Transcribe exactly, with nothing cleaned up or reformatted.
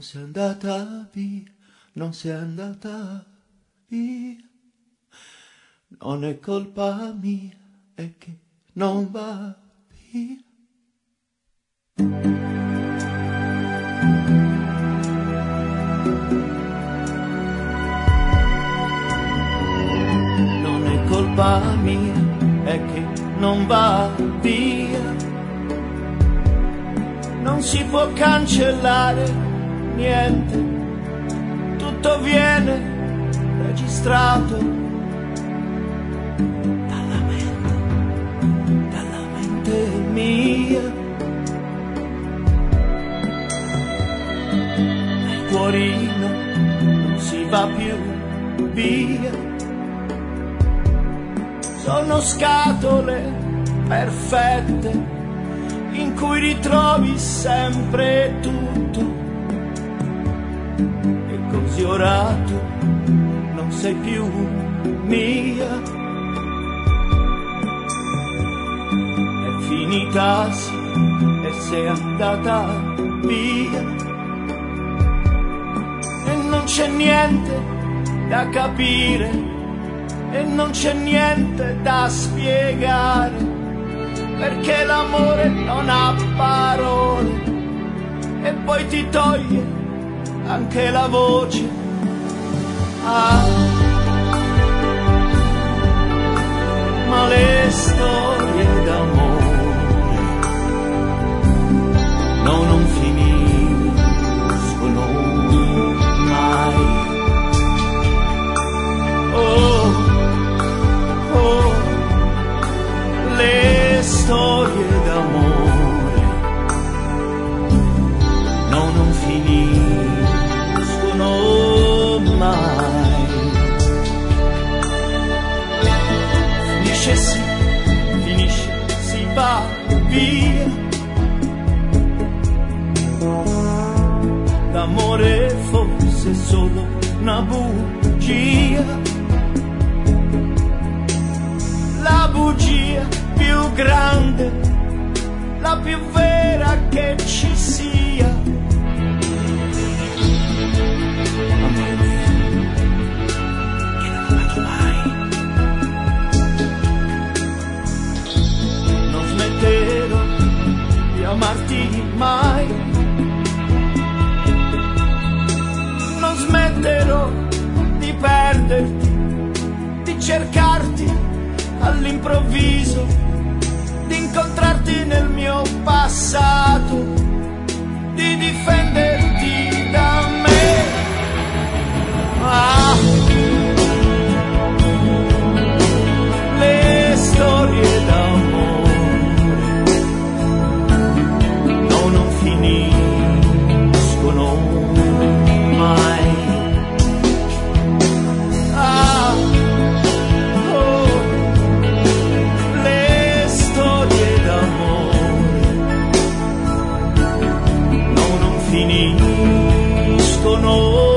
sei andata via, non sei andata via, non è colpa mia, è che non va via. Non è colpa mia, è che non va via. Non si può cancellare niente, tutto viene registrato dalla mente, dalla mente mia. Nel cuorino non si va più via. Sono scatole perfette in cui ritrovi sempre tutto, e così ora tu non sei più mia. È finita sì, e sei andata via, e non c'è niente da capire, e non c'è niente da spiegare, perché l'amore non ha parole e poi ti toglie anche la voce. Ah, ma le storie d'amore no, non finiscono mai. Oh, oh, le storie d'amore no, non finiscono mai. Finisce sì, finisce, si va via. L'amore fosse solo una bugia, la bugia più grande, la più vera che ci sia. Amore che non amato mai. Non smetterò di amarti mai. Non smetterò di perderti, di cercarti all'improvviso, di incontrarti nel mio passato, di difenderti da me. Ah, le storie d'amore no, non finiscono mai. Ah, oh, le storie d'amore no, non finiscono